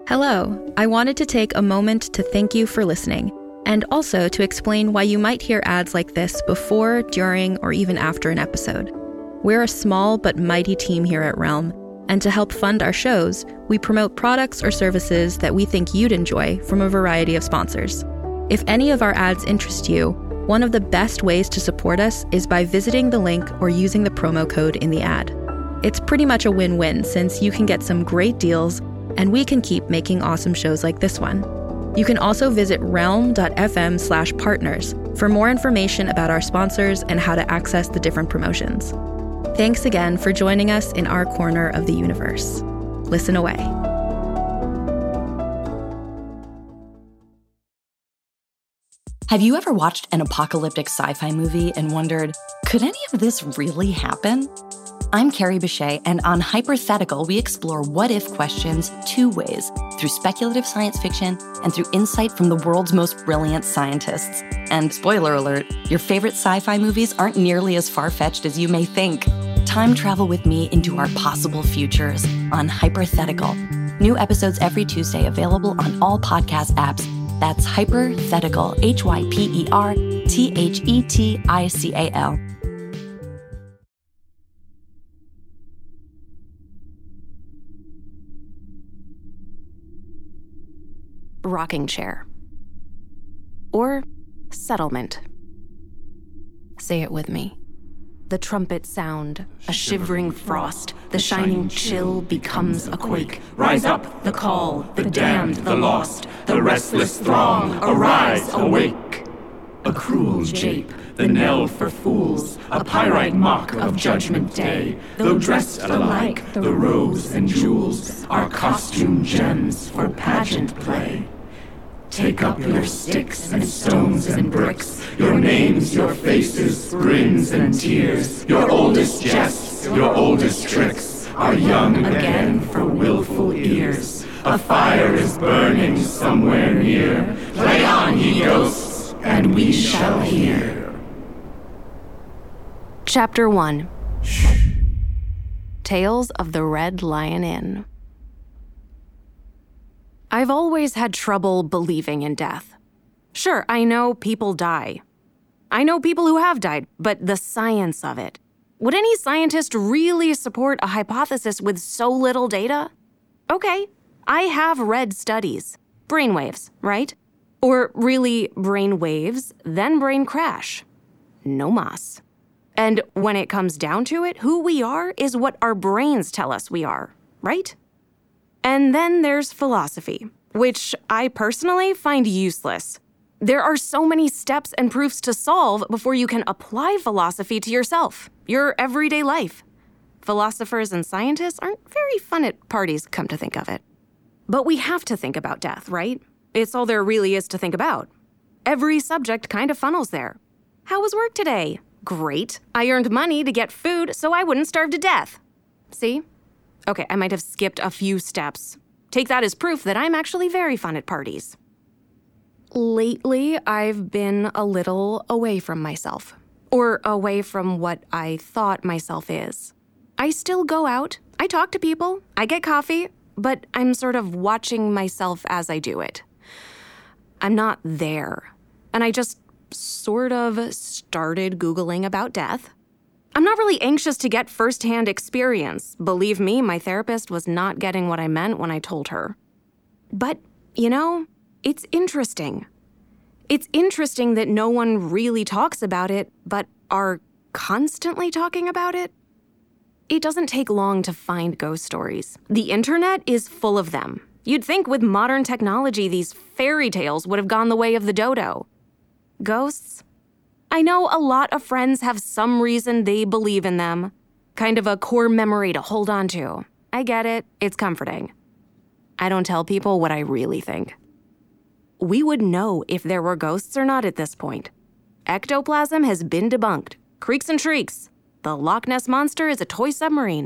Hello, I wanted to take a moment to thank you for listening, and also to explain why you might hear ads like this before, during, or even after an episode. We're a small but mighty team here at Realm, and to help fund our shows, we promote products or services that we think you'd enjoy from a variety of sponsors. If any of our ads interest you, one of the best ways to support us is by visiting the link or using the promo code in the ad. It's pretty much a win-win since you can get some great deals and we can keep making awesome shows like this one. You can also visit realm.fm/partners for more information about our sponsors and how to access the different promotions. Thanks again for joining us in our corner of the universe. Listen away. Have you ever watched an apocalyptic sci-fi movie and wondered, could any of this really happen? I'm Carrie Bechet, and on Hypothetical, we explore what-if questions two ways, through speculative science fiction and through insight from the world's most brilliant scientists. And spoiler alert, your favorite sci-fi movies aren't nearly as far-fetched as you may think. Time travel with me into our possible futures on Hypothetical. New episodes every Tuesday, available on all podcast apps. That's Hypothetical, Hyperthetical. Rocking chair. Or settlement. Say it with me. The trumpet sound, a shivering frost, the shining chill becomes a quake. Rise up, the call, the damned, the lost, the restless throng, arise, awake. A cruel jape, the knell for fools, a pyrite mock of judgment day. Though dressed alike, the robes and jewels are costume gems for pageant play. Take up your sticks and stones and bricks, your names, your faces, grins and tears. Your oldest jests, your oldest tricks are young again for willful ears. A fire is burning somewhere near. Play on, ye ghosts, and we shall hear. Chapter 1. Tales of the Red Lion Inn. I've always had trouble believing in death. Sure, I know people die. I know people who have died, but the science of it. Would any scientist really support a hypothesis with so little data? Okay, I have read studies. Brainwaves, right? Or really, brain waves, then brain crash. No mas. And when it comes down to it, who we are is what our brains tell us we are, right? And then there's philosophy, which I personally find useless. There are so many steps and proofs to solve before you can apply philosophy to yourself, your everyday life. Philosophers and scientists aren't very fun at parties, come to think of it. But we have to think about death, right? It's all there really is to think about. Every subject kind of funnels there. How was work today? Great. I earned money to get food so I wouldn't starve to death. See? Okay, I might have skipped a few steps. Take that as proof that I'm actually very fun at parties. Lately, I've been a little away from myself. Or away from what I thought myself is. I still go out, I talk to people, I get coffee, but I'm sort of watching myself as I do it. I'm not there. And I just sort of started Googling about death. I'm not really anxious to get firsthand experience. Believe me, my therapist was not getting what I meant when I told her. But, you know, it's interesting. It's interesting that no one really talks about it, but are constantly talking about it. It doesn't take long to find ghost stories. The internet is full of them. You'd think with modern technology, these fairy tales would have gone the way of the dodo. Ghosts? I know a lot of friends have some reason they believe in them. Kind of a core memory to hold on to. I get it. It's comforting. I don't tell people what I really think. We would know if there were ghosts or not at this point. Ectoplasm has been debunked. Creaks and shrieks. The Loch Ness Monster is a toy submarine.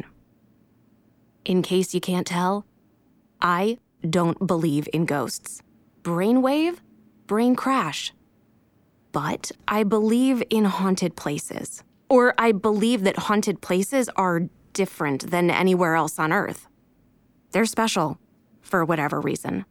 In case you can't tell, I don't believe in ghosts. Brainwave? Brain crash. But I believe in haunted places. Or I believe that haunted places are different than anywhere else on Earth. They're special. for whatever reason.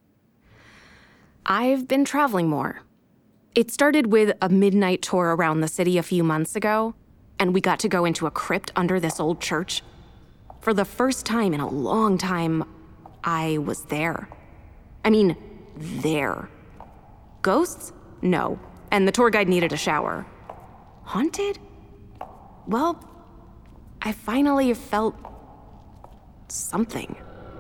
I've been traveling more. It started with a midnight tour around the city a few months ago, and we got to go into a crypt under this old church. For the first time in a long time, I was there. I mean, there. Ghosts? No. And the tour guide needed a shower. Haunted? Well, I finally felt something.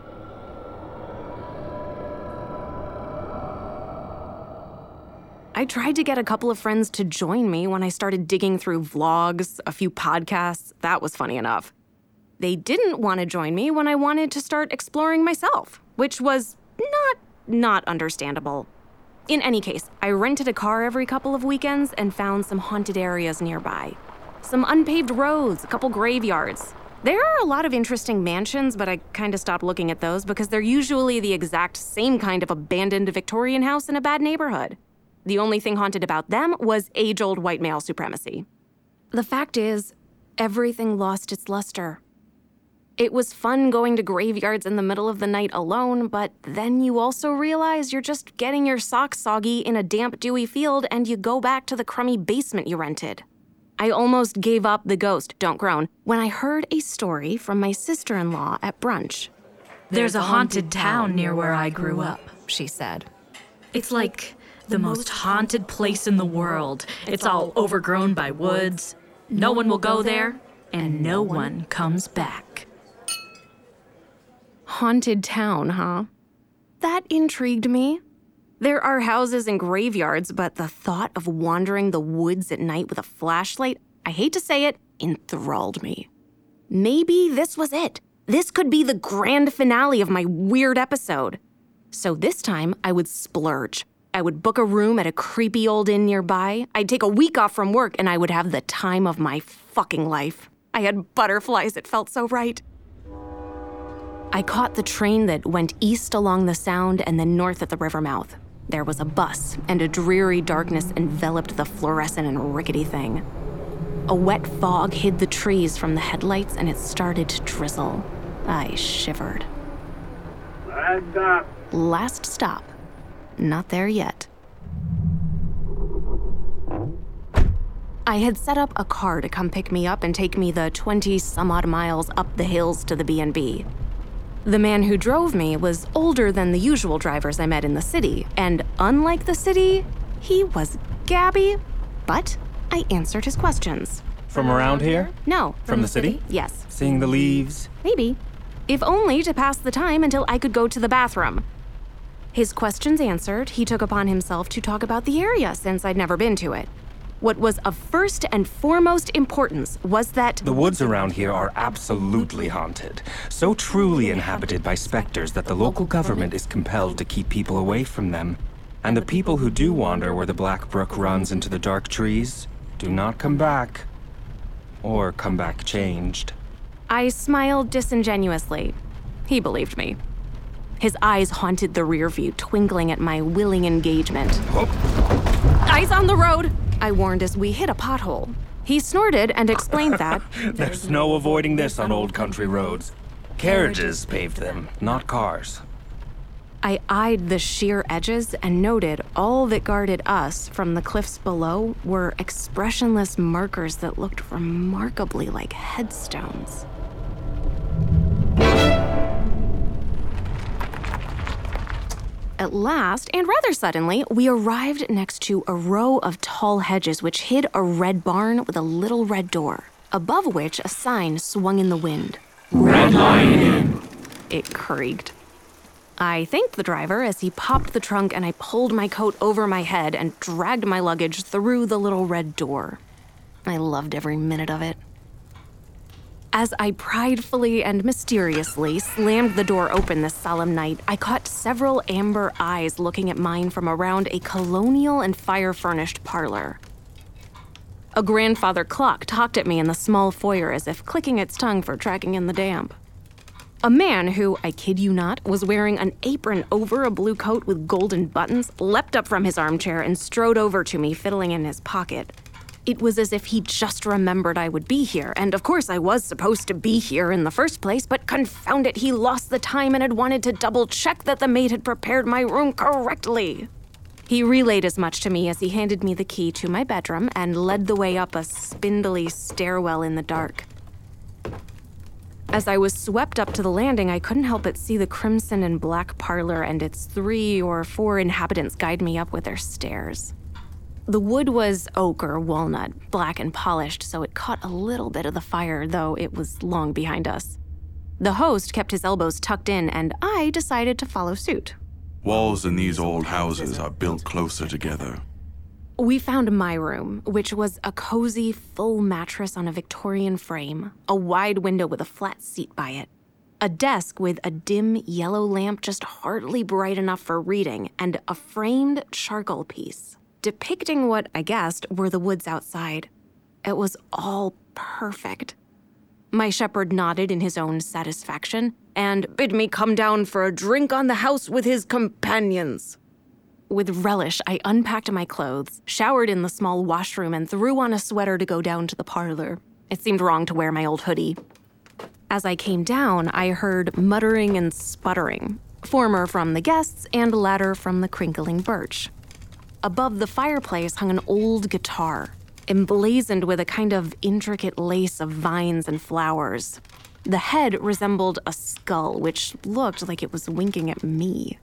I tried to get a couple of friends to join me when I started digging through vlogs, a few podcasts. That was funny enough. They didn't want to join me when I wanted to start exploring myself, which was not understandable. In any case, I rented a car every couple of weekends and found some haunted areas nearby. Some unpaved roads, a couple graveyards. There are a lot of interesting mansions, but I kind of stopped looking at those because they're usually the exact same kind of abandoned Victorian house in a bad neighborhood. The only thing haunted about them was age-old white male supremacy. The fact is, everything lost its luster. It was fun going to graveyards in the middle of the night alone, but then you also realize you're just getting your socks soggy in a damp, dewy field and you go back to the crummy basement you rented. I almost gave up the ghost, don't groan, when I heard a story from my sister-in-law at brunch. There's a haunted town near where I grew up, she said. It's like the most haunted place in the world. It's all overgrown by woods. No one will go there, and no one comes back. Haunted town, huh? That intrigued me. There are houses and graveyards, but the thought of wandering the woods at night with a flashlight, I hate to say it, enthralled me. Maybe this was it. This could be the grand finale of my weird episode. So this time, I would splurge. I would book a room at a creepy old inn nearby. I'd take a week off from work, and I would have the time of my fucking life. I had butterflies, it felt so right. I caught the train that went east along the Sound and then north at the river mouth. There was a bus, and a dreary darkness enveloped the fluorescent and rickety thing. A wet fog hid the trees from the headlights, and it started to drizzle. I shivered. Last stop. Not there yet. I had set up a car to come pick me up and take me the 20-some-odd miles up the hills to the B&B. The man who drove me was older than the usual drivers I met in the city, and unlike the city, he was gabby, but I answered his questions. From around here? No. From the city? Yes. Seeing the leaves? Maybe. If only to pass the time until I could go to the bathroom. His questions answered, he took upon himself to talk about the area since I'd never been to it. What was of first and foremost importance was that the woods around here are absolutely haunted, so truly inhabited by specters that the local government is compelled to keep people away from them. And the people who do wander where the Black Brook runs into the dark trees do not come back. Or come back changed. I smiled disingenuously. He believed me. His eyes haunted the rear view, twinkling at my willing engagement. Oh. Eyes on the road, I warned as we hit a pothole. He snorted and explained that there's no avoiding this on old country roads. Carriages paved them, not cars. I eyed the sheer edges and noted all that guarded us from the cliffs below were expressionless markers that looked remarkably like headstones. At last, and rather suddenly, we arrived next to a row of tall hedges which hid a red barn with a little red door, above which a sign swung in the wind. Red Lion Inn. It creaked. I thanked the driver as he popped the trunk and I pulled my coat over my head and dragged my luggage through the little red door. I loved every minute of it. As I pridefully and mysteriously slammed the door open this solemn night, I caught several amber eyes looking at mine from around a colonial and fire-furnished parlor. A grandfather clock talked at me in the small foyer as if clicking its tongue for tracking in the damp. A man who, I kid you not, was wearing an apron over a blue coat with golden buttons leapt up from his armchair and strode over to me, fiddling in his pocket. It was as if he just remembered I would be here, and of course I was supposed to be here in the first place, but confound it, he lost the time and had wanted to double-check that the maid had prepared my room correctly. He relayed as much to me as he handed me the key to my bedroom and led the way up a spindly stairwell in the dark. As I was swept up to the landing, I couldn't help but see the crimson and black parlor and its 3 or 4 inhabitants guide me up with their stares. The wood was oak or walnut, black and polished, so it caught a little bit of the fire, though it was long behind us. The host kept his elbows tucked in, and I decided to follow suit. Walls in these old houses are built closer together. We found my room, which was a cozy, full mattress on a Victorian frame, a wide window with a flat seat by it, a desk with a dim yellow lamp just hardly bright enough for reading, and a framed charcoal piece, depicting what I guessed were the woods outside. It was all perfect. My shepherd nodded in his own satisfaction and bid me come down for a drink on the house with his companions. With relish, I unpacked my clothes, showered in the small washroom, and threw on a sweater to go down to the parlor. It seemed wrong to wear my old hoodie. As I came down, I heard muttering and sputtering, former from the guests and latter from the crinkling birch. Above the fireplace hung an old guitar, emblazoned with a kind of intricate lace of vines and flowers. The head resembled a skull, which looked like it was winking at me.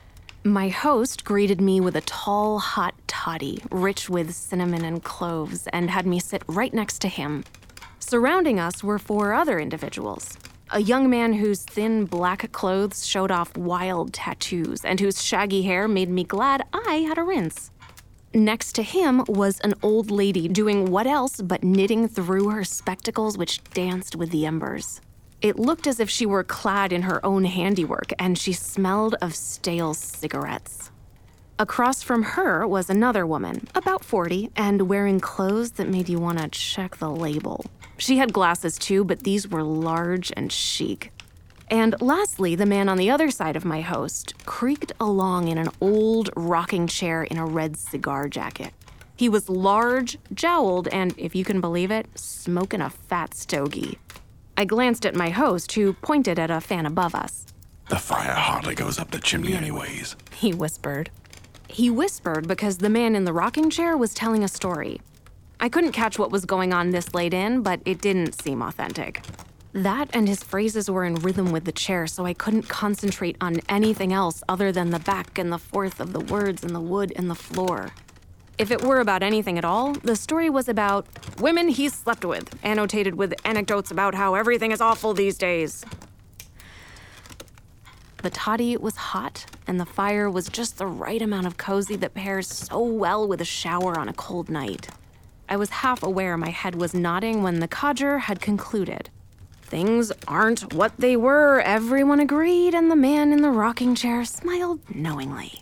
My host greeted me with a tall, hot toddy, rich with cinnamon and cloves, and had me sit right next to him. Surrounding us were 4 other individuals. A young man whose thin black clothes showed off wild tattoos and whose shaggy hair made me glad I had a rinse. Next to him was an old lady doing what else but knitting through her spectacles, which danced with the embers. It looked as if she were clad in her own handiwork, and she smelled of stale cigarettes. Across from her was another woman, about 40, and wearing clothes that made you want to check the label. She had glasses too, but these were large and chic. And lastly, the man on the other side of my host creaked along in an old rocking chair in a red cigar jacket. He was large, jowled, and, if you can believe it, smoking a fat stogie. I glanced at my host, who pointed at a fan above us. The fire hardly goes up the chimney anyways, He whispered. He whispered because the man in the rocking chair was telling a story. I couldn't catch what was going on this late in, but it didn't seem authentic. That and his phrases were in rhythm with the chair, so I couldn't concentrate on anything else other than the back and the forth of the words and the wood and the floor. If it were about anything at all, the story was about women he's slept with, annotated with anecdotes about how everything is awful these days. The toddy was hot, and the fire was just the right amount of cozy that pairs so well with a shower on a cold night. I was half aware my head was nodding when the codger had concluded. Things aren't what they were, everyone agreed, and the man in the rocking chair smiled knowingly.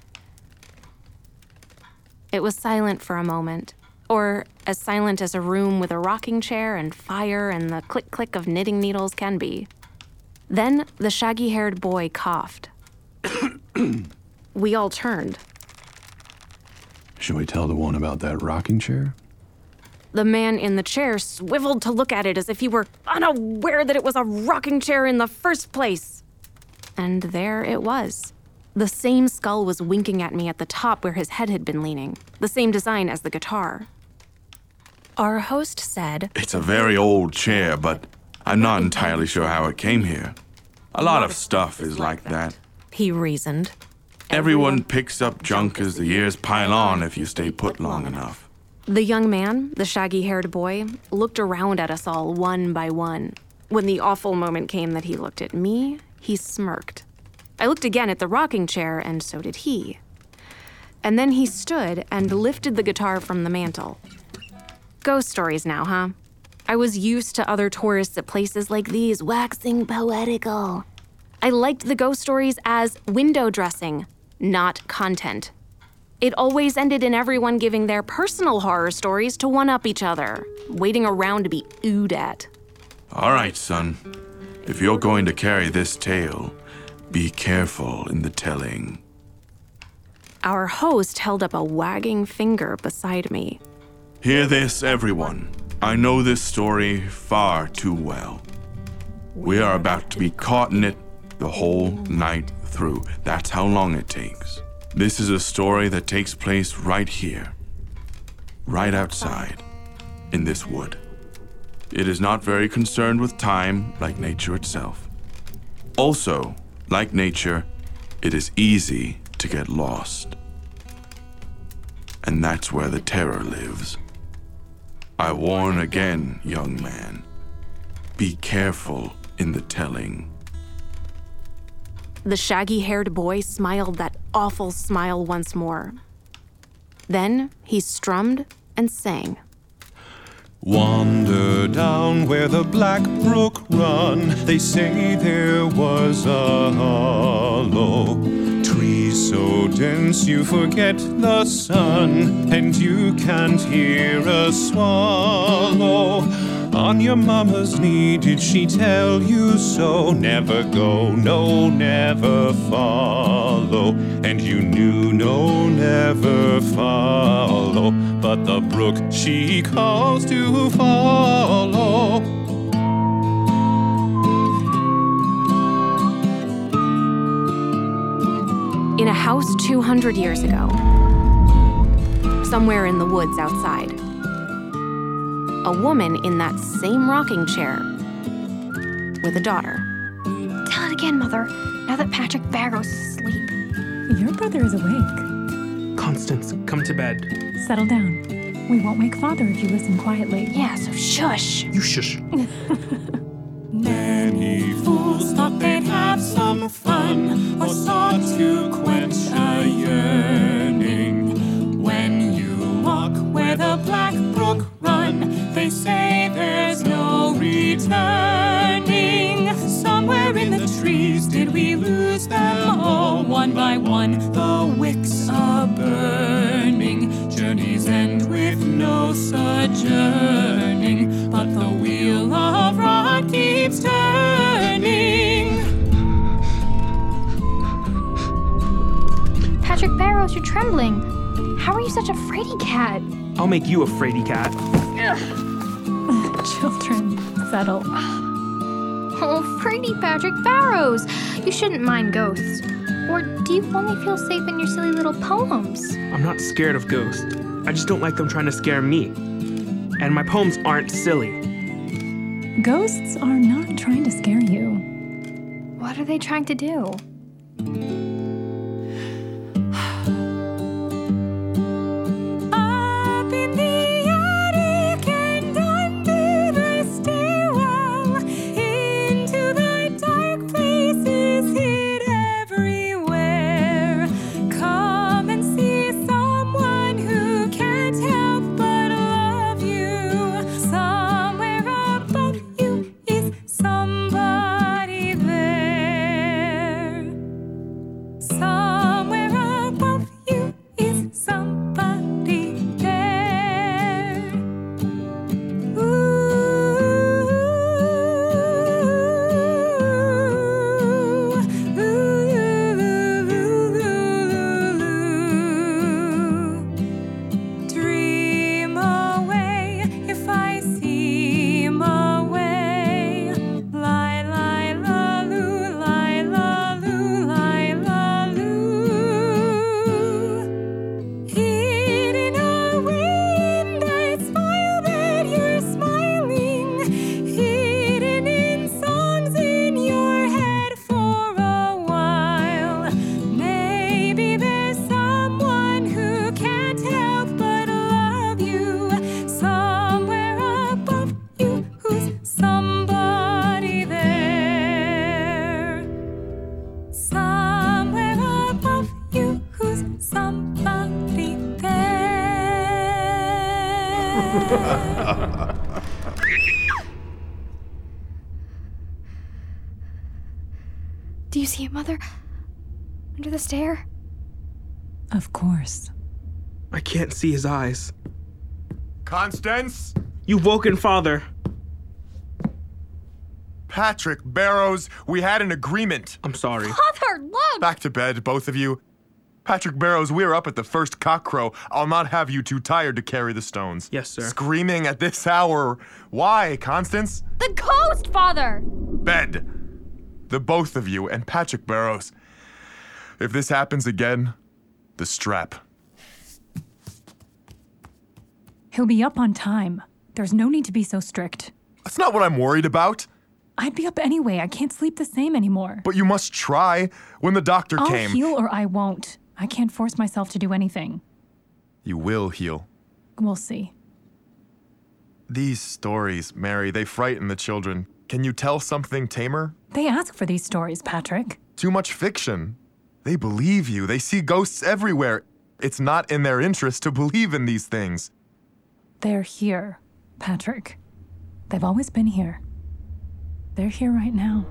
It was silent for a moment, or as silent as a room with a rocking chair and fire and the click-click of knitting needles can be. Then the shaggy-haired boy coughed. We all turned. Should we tell the one about that rocking chair? The man in the chair swiveled to look at it as if he were unaware that it was a rocking chair in the first place. And there it was. The same skull was winking at me at the top where his head had been leaning, the same design as the guitar. Our host said, It's a very old chair, but I'm not entirely sure how it came here. A lot of stuff is like that. He reasoned. Everyone picks up junk as the years pile on if you stay put long enough. The young man, the shaggy-haired boy, looked around at us all one by one. When the awful moment came that he looked at me, he smirked. I looked again at the rocking chair, and so did he. And then he stood and lifted the guitar from the mantel. Ghost stories now, huh? I was used to other tourists at places like these waxing poetical. I liked the ghost stories as window dressing, not content. It always ended in everyone giving their personal horror stories to one-up each other, waiting around to be oohed at. All right, son. If you're going to carry this tale, be careful in the telling. Our host held up a wagging finger beside me. Hear this, everyone. I know this story far too well. We are about to be caught in it the whole night through. That's how long it takes. This is a story that takes place right here, right outside, in this wood. It is not very concerned with time, like nature itself. Also, like nature, it is easy to get lost. And that's where the terror lives. I warn again, young man. Be careful in the telling. The shaggy-haired boy smiled that awful smile once more. Then he strummed and sang. Wander down where the black brook run. They say there was a hollow. Trees so dense you forget the sun, and you can't hear a swallow. On your mama's knee did she tell you so? Never go, no, never follow. And you knew no, never follow. But the brook she calls to follow. In a house 200 years ago, somewhere in the woods outside, a woman in that same rocking chair with a daughter. Tell it again, Mother, now that Patrick Barrows is asleep. Your brother is awake. Constance, come to bed. Settle down. We won't wake Father if you listen quietly. Yeah, so shush. You shush. Many fools thought they'd have some fun, or sought to quench a yearning. When you walk where the black brook run, they say there's no returning. Somewhere in the trees did we lose them all, one by one, the wicks a-burning. Journeys end with no sojourning, but the wheel of rot keeps turning. Patrick Barrows, you're trembling. How are you such a fraidy cat? I'll make you a fraidy cat. Children, settle. Oh, fraidy Patrick Barrows. You shouldn't mind ghosts. Or do you only feel safe in your silly little poems? I'm not scared of ghosts. I just don't like them trying to scare me. And my poems aren't silly. Ghosts are not trying to scare you. What are they trying to do? Up in the attic and under the stairwell, into the dark places hid everywhere. Come and see someone who can't help but love you. Somewhere above you is somebody there. Somewhere above you is somebody there. Dream away if I seem away. Lie, lie, la, loo, lie, la, loo, lie, la, loo. Hidden away in that smile that you're smiling. Hidden in songs in your head for a while. Maybe there's someone who can't help but love you. Somewhere above you, who's somebody there. Somewhere above you, who's somebody there. Do you see it, Mother? Under the stair? Of course. I can't see his eyes. Constance? You've woken Father. Patrick Barrows, we had an agreement. I'm sorry. Father, look! Back to bed, both of you. Patrick Barrows, we're up at the first cockcrow. I'll not have you too tired to carry the stones. Yes, sir. Screaming at this hour. Why, Constance? The ghost, Father! Bed. The both of you and Patrick Barrows. If this happens again, the strap. He'll be up on time. There's no need to be so strict. That's not what I'm worried about. I'd be up anyway. I can't sleep the same anymore. But you must try. When the doctor came... I'll heal or I won't. I can't force myself to do anything. You will heal. We'll see. These stories, Mary, they frighten the children. Can you tell something tamer? They ask for these stories, Patrick. Too much fiction. They believe you. They see ghosts everywhere. It's not in their interest to believe in these things. They're here, Patrick. They've always been here. They're here right now.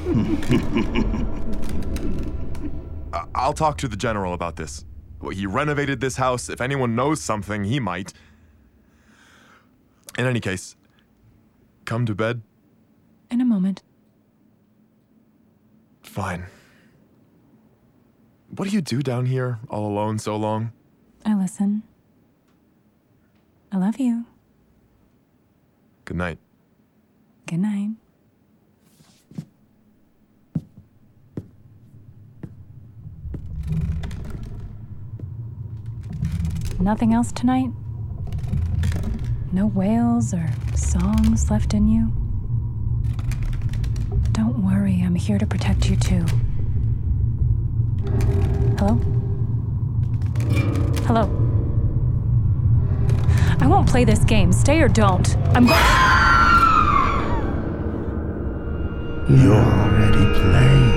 I'll talk to the general about this. He renovated this house. If anyone knows something, he might. In any case, come to bed. In a moment. Fine. What do you do down here, all alone so long? I listen. I love you. Good night. Good night. Nothing else tonight? No wails or songs left in you? Don't worry, I'm here to protect you too. Hello? Hello? I won't play this game. Stay or don't. I'm going. You're already playing.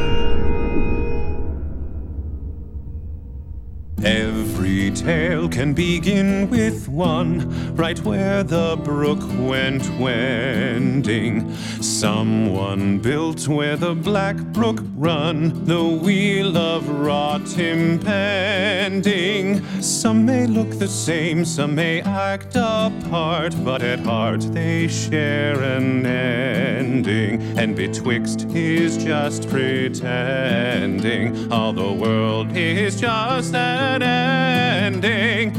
Every tale can begin with one, right where the brook went wending. Someone built where the black brook run, the wheel of wrought impending. Some may look the same, some may act apart, but at heart they share an ending. And betwixt is just pretending, all the world is just an ending.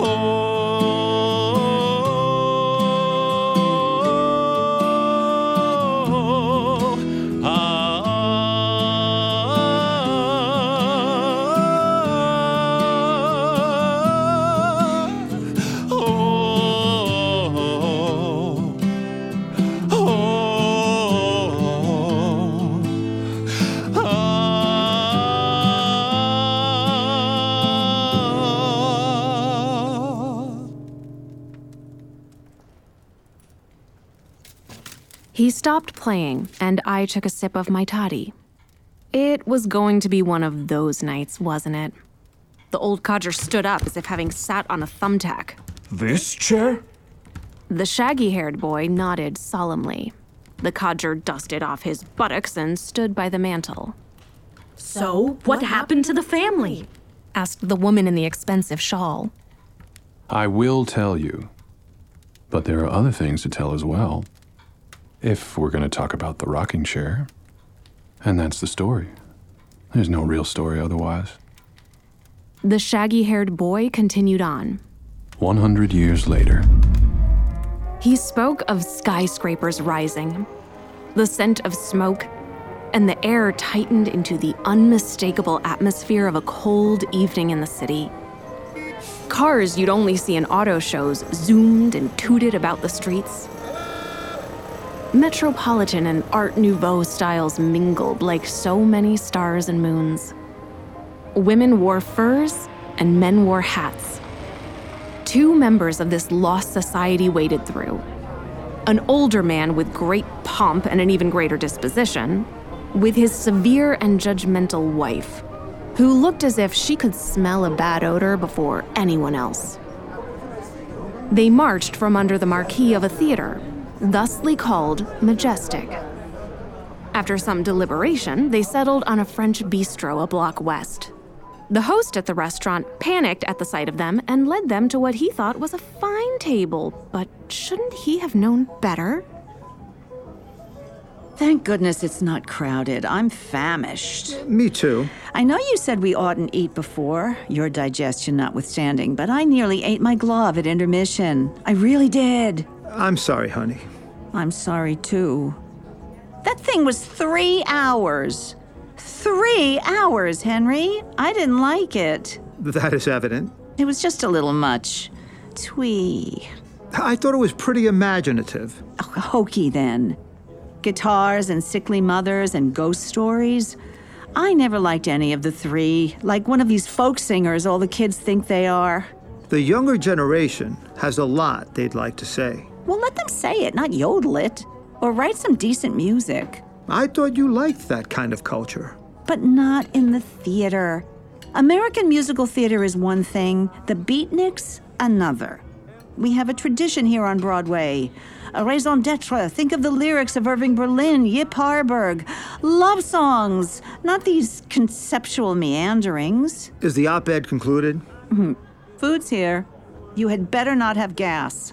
He stopped playing, and I took a sip of my toddy. It was going to be one of those nights, wasn't it? The old codger stood up as if having sat on a thumbtack. This chair? The shaggy-haired boy nodded solemnly. The codger dusted off his buttocks and stood by the mantel. So, what happened to the family? Asked the woman in the expensive shawl. I will tell you, but there are other things to tell as well. If we're going to talk about the rocking chair. And that's the story. There's no real story otherwise. The shaggy-haired boy continued on. 100 years later. He spoke of skyscrapers rising, the scent of smoke, and the air tightened into the unmistakable atmosphere of a cold evening in the city. Cars you'd only see in auto shows zoomed and tooted about the streets. Metropolitan and Art Nouveau styles mingled like so many stars and moons. Women wore furs and men wore hats. Two members of this lost society waded through. An older man with great pomp and an even greater disposition, with his severe and judgmental wife, who looked as if she could smell a bad odor before anyone else. They marched from under the marquee of a theater, thusly called Majestic. After some deliberation, they settled on a French bistro a block west. The host at the restaurant panicked at the sight of them and led them to what he thought was a fine table, but shouldn't he have known better? Thank goodness it's not crowded. I'm famished. Me too. I know you said we oughtn't eat before, your digestion notwithstanding, but I nearly ate my glove at intermission. I really did. I'm sorry, honey. I'm sorry, too. That thing was 3 hours. 3 hours, Henry. I didn't like it. That is evident. It was just a little much. Twee. I thought it was pretty imaginative. Oh, hokey, then. Guitars and sickly mothers and ghost stories. I never liked any of the three. Like one of these folk singers all the kids think they are. The younger generation has a lot they'd like to say. Well, let them say it, not yodel it. Or write some decent music. I thought you liked that kind of culture. But not in the theater. American musical theater is one thing, the beatniks, another. We have a tradition here on Broadway. A raison d'etre. Think of the lyrics of Irving Berlin, Yip Harburg. Love songs, not these conceptual meanderings. Is the op-ed concluded? Food's here. You had better not have gas.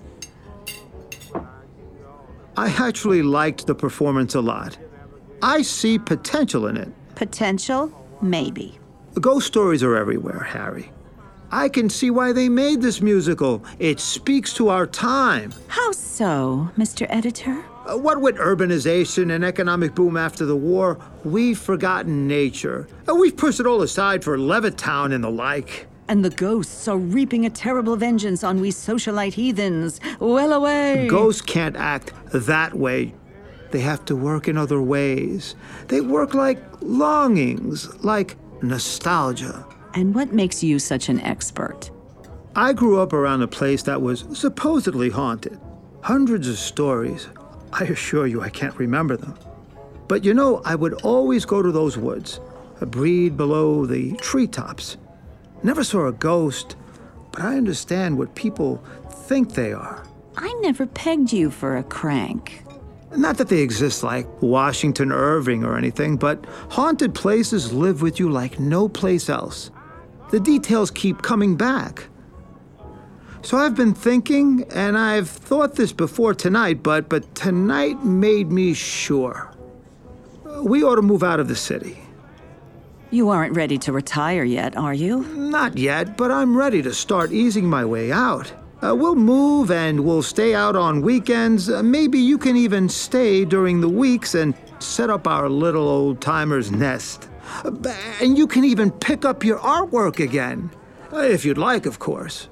I actually liked the performance a lot. I see potential in it. Potential? Maybe. Ghost stories are everywhere, Harry. I can see why they made this musical. It speaks to our time. How so, Mr. Editor? What with urbanization and economic boom after the war, we've forgotten nature. We've pushed it all aside for Levittown and the like. And the ghosts are reaping a terrible vengeance on we socialite heathens. Well away! Ghosts can't act that way. They have to work in other ways. They work like longings, like nostalgia. And what makes you such an expert? I grew up around a place that was supposedly haunted. Hundreds of stories. I assure you I can't remember them. But you know, I would always go to those woods, breed below the treetops. Never saw a ghost, but I understand what people think they are. I never pegged you for a crank. Not that they exist like Washington Irving or anything, but haunted places live with you like no place else. The details keep coming back. So I've been thinking, and I've thought this before tonight, but tonight made me sure. We ought to move out of the city. You aren't ready to retire yet, are you? Not yet, but I'm ready to start easing my way out. We'll move and we'll stay out on weekends. Maybe you can even stay during the weeks and set up our little old-timer's nest. And you can even pick up your artwork again. If you'd like, of course.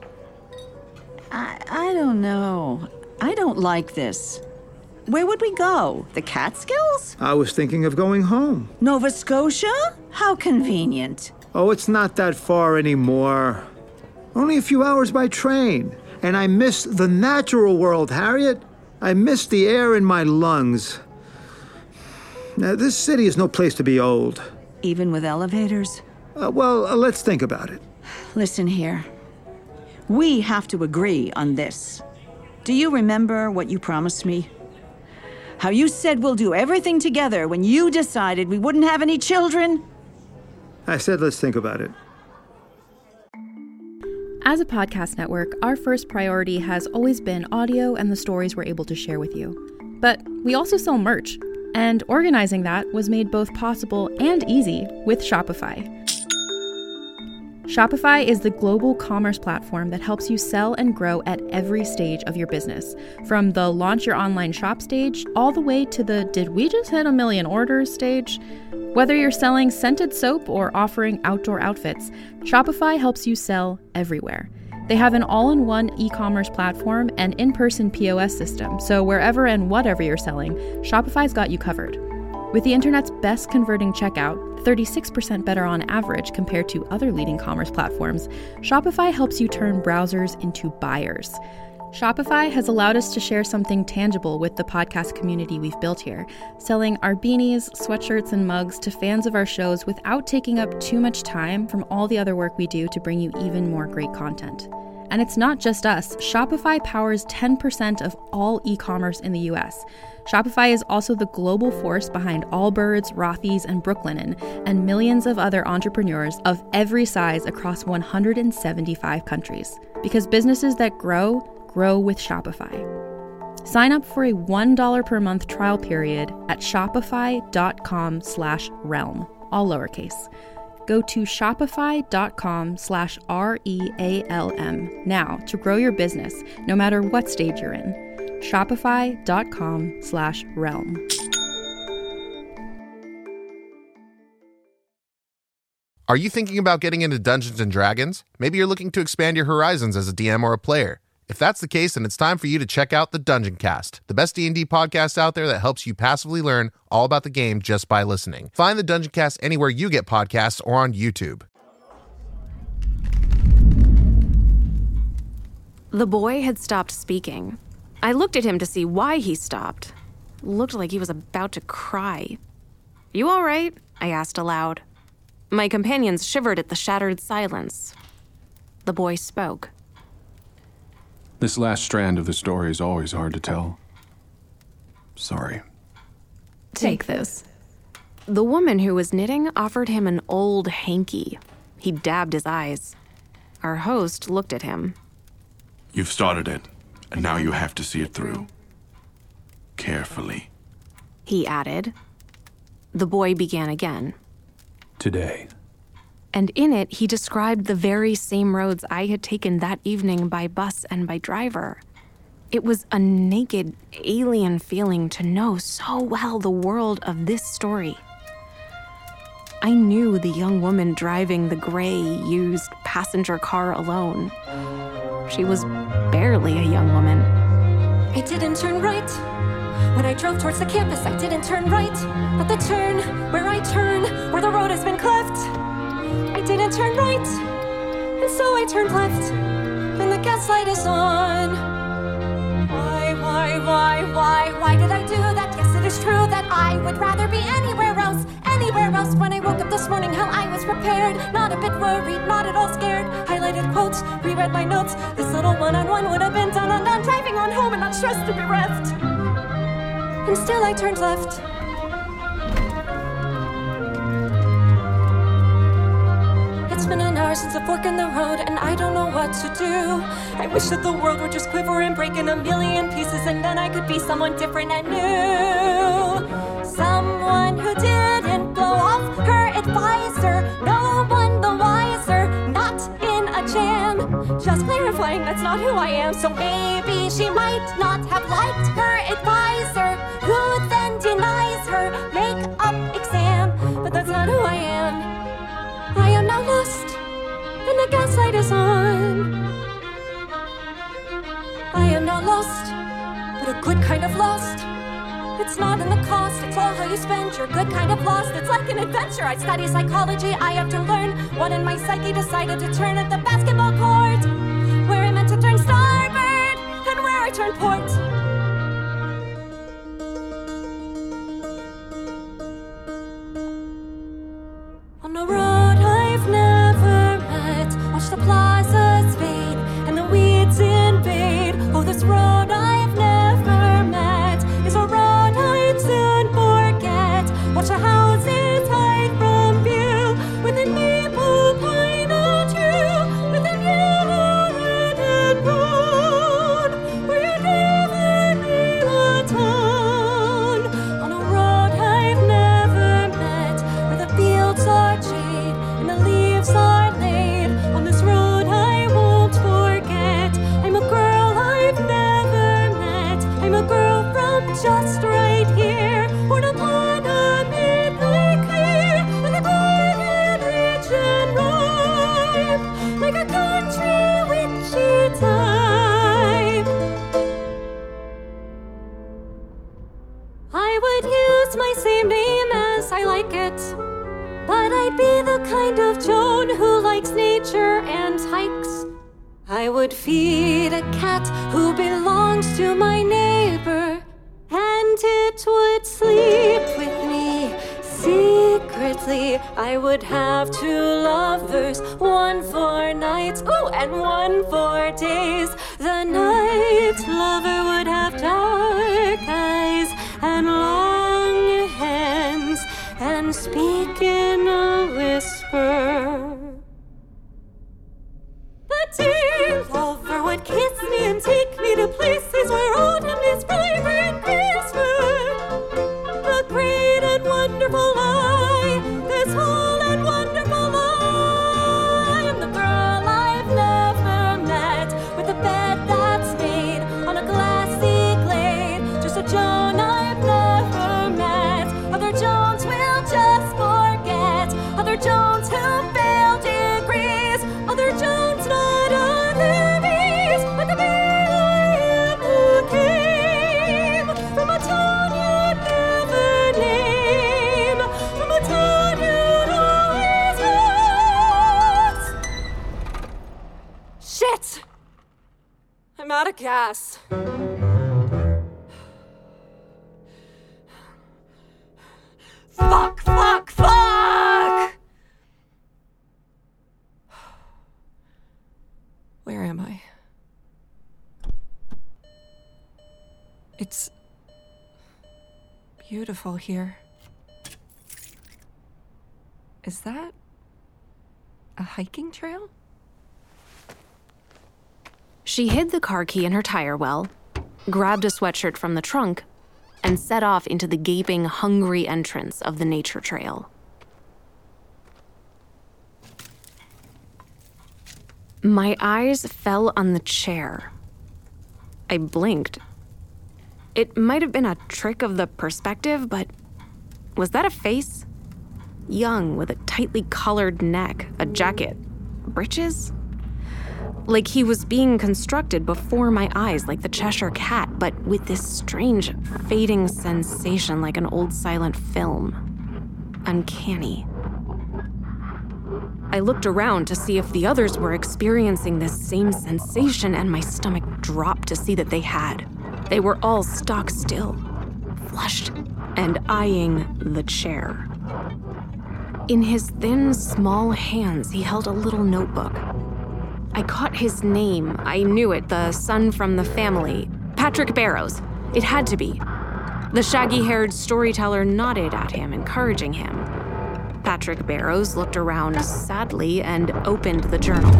I don't know. I don't like this. Where would we go? The Catskills? I was thinking of going home. Nova Scotia? How convenient. Oh, it's not that far anymore. Only a few hours by train. And I miss the natural world, Harriet. I miss the air in my lungs. Now, this city is no place to be old. Even with elevators? Let's think about it. Listen here. We have to agree on this. Do you remember what you promised me? How you said we'll do everything together when you decided we wouldn't have any children? I said let's think about it. As a podcast network, our first priority has always been audio and the stories we're able to share with you. But we also sell merch, and organizing that was made both possible and easy with Shopify. Shopify is the global commerce platform that helps you sell and grow at every stage of your business, from the launch your online shop stage all the way to the did we just hit 1 million orders stage. Whether you're selling scented soap or offering outdoor outfits, Shopify helps you sell everywhere. They have an all-in-one e-commerce platform and in-person POS system, so wherever and whatever you're selling, Shopify's got you covered. With the internet's best converting checkout, 36% better on average compared to other leading commerce platforms, Shopify helps you turn browsers into buyers. Shopify has allowed us to share something tangible with the podcast community we've built here, selling our beanies, sweatshirts, and mugs to fans of our shows without taking up too much time from all the other work we do to bring you even more great content. And it's not just us. Shopify powers 10% of all e-commerce in the US. Shopify is also the global force behind Allbirds, Rothy's, and Brooklinen, and millions of other entrepreneurs of every size across 175 countries. Because businesses that grow with Shopify. Sign up for a $1 per month trial period at shopify.com/realm, all lowercase. Go to shopify.com/REALM now to grow your business, no matter what stage you're in. Shopify.com/realm. Are you thinking about getting into Dungeons & Dragons? Maybe you're looking to expand your horizons as a DM or a player. If that's the case, then it's time for you to check out the Dungeon Cast, the best D&D podcast out there that helps you passively learn all about the game just by listening. Find the Dungeon Cast anywhere you get podcasts or on YouTube. The boy had stopped speaking. I looked at him to see why he stopped. Looked like he was about to cry. "You all right?" I asked aloud. My companions shivered at the shattered silence. The boy spoke. This last strand of the story is always hard to tell. Sorry. Take this. The woman who was knitting offered him an old hanky. He dabbed his eyes. Our host looked at him. You've started it, and now you have to see it through. Carefully. He added. The boy began again. Today. And in it, he described the very same roads I had taken that evening by bus and by driver. It was a naked, alien feeling to know so well the world of this story. I knew the young woman driving the gray, used passenger car alone. She was barely a young woman. I didn't turn right. When I drove towards the campus, I didn't turn right. At the turn, where I turn, where the road has been cleft, I didn't turn right. And so I turned left, and the gaslight is on. Why did I do that? Yes, it is true that I would rather be anywhere else. Anywhere else. When I woke up this morning, how I was prepared. Not a bit worried, not at all scared. Highlighted quotes, reread my notes. This little one-on-one would have been done and done. Driving on home and not stressed and bereft. And still I turned left. It's been an hour since a fork in the road, and I don't know what to do. I wish that the world would just quiver and break in a million pieces, and then I could be someone different and new. Someone who didn't blow off her advisor. No one the wiser, not in a jam. Just clarifying, that's not who I am. So maybe she might not have liked her advisor, who then denies her make-up exam. But that's not who I am. I am now lost, and the gaslight is on. I am now lost, but a good kind of lost. It's not in the cost, it's all how you spend your good kind of lost. It's like an adventure. I study psychology, I have to learn what in my psyche decided to turn at the basketball court, where I meant to turn starboard, and where I turned port. On a road I've never met, watch the plazas fade and the weeds invade. Oh, this road I've never met is a road I'd soon forget. Watch the houses hide from view with a maple pine or two, with a yellow, red and brown, where you never knew a town. On a road I've never met, where the fields are jade and the leaves are laid. On this road I won't forget. I'm a girl I've never met. I'm a girl from just right here, born upon a midnight clear, with a garden rich and ripe, like a country witchy type. I would use my same name as I like it, but I'd be the kind of Joan who likes nature and hikes. I would feed a cat who belongs to my neighbor, and it would sleep with me secretly. I would have 2 lovers, one for nights, oh, and one for days. The night lover would have dark eyes and long hands, and speak in a whisper. The day lover would kiss me and take me to places where autumn is bright. of gas. Fuck! Where am I? It's beautiful here. Is that a hiking trail? She hid the car key in her tire well, grabbed a sweatshirt from the trunk, and set off into the gaping, hungry entrance of the nature trail. My eyes fell on the chair. I blinked. It might have been a trick of the perspective, but was that a face? Young, with a tightly collared neck, a jacket, breeches? Like he was being constructed before my eyes, like the Cheshire Cat, but with this strange, fading sensation like an old silent film. Uncanny. I looked around to see if the others were experiencing this same sensation, and my stomach dropped to see that they had. They were all stock still, flushed, and eyeing the chair. In his thin, small hands, he held a little notebook. I caught his name. I knew it, the son from the family. Patrick Barrows. It had to be. The shaggy-haired storyteller nodded at him, encouraging him. Patrick Barrows looked around sadly and opened the journal.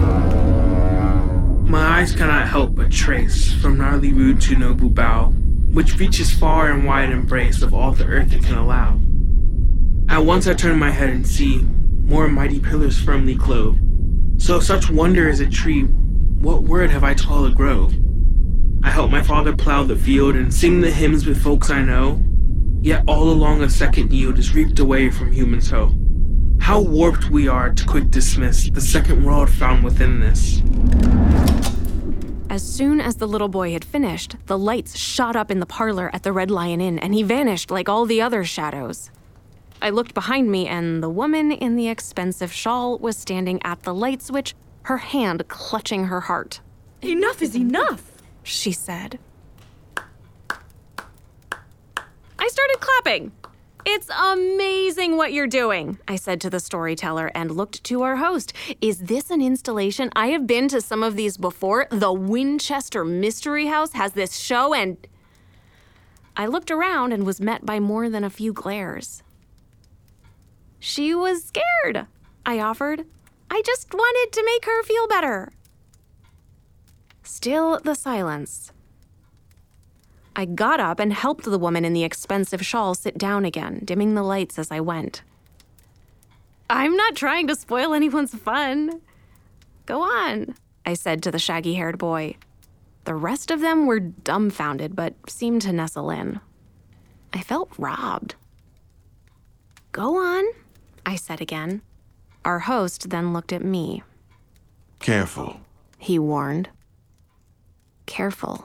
My eyes cannot help but trace from gnarly root to noble bough, which reaches far and wide embrace of all the earth it can allow. At once I turn my head and see more mighty pillars firmly clove. So if such wonder is a tree, what word have I to call a grove? I help my father plow the field and sing the hymns with folks I know, yet all along a second yield is reaped away from human toe. How warped we are to quick dismiss the second world found within this. As soon as the little boy had finished, the lights shot up in the parlor at the Red Lion Inn, and he vanished like all the other shadows. I looked behind me, and the woman in the expensive shawl was standing at the light switch, her hand clutching her heart. Enough is enough, she said. I started clapping. It's amazing what you're doing, I said to the storyteller and looked to our host. Is this an installation? I have been to some of these before. The Winchester Mystery House has this show, and I looked around and was met by more than a few glares. She was scared, I offered. I just wanted to make her feel better. Still the silence. I got up and helped the woman in the expensive shawl sit down again, dimming the lights as I went. I'm not trying to spoil anyone's fun. Go on, I said to the shaggy-haired boy. The rest of them were dumbfounded, but seemed to nestle in. I felt robbed. Go on, I said again. Our host then looked at me. Careful, he warned. Careful.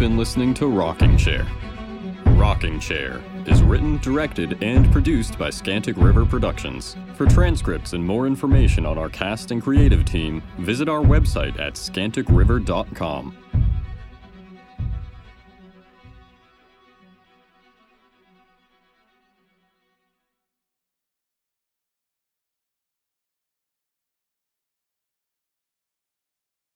been listening to Rocking Chair. Rocking Chair is written, directed, and produced by Scantic River Productions. For transcripts and more information on our cast and creative team, visit our website at scanticriver.com.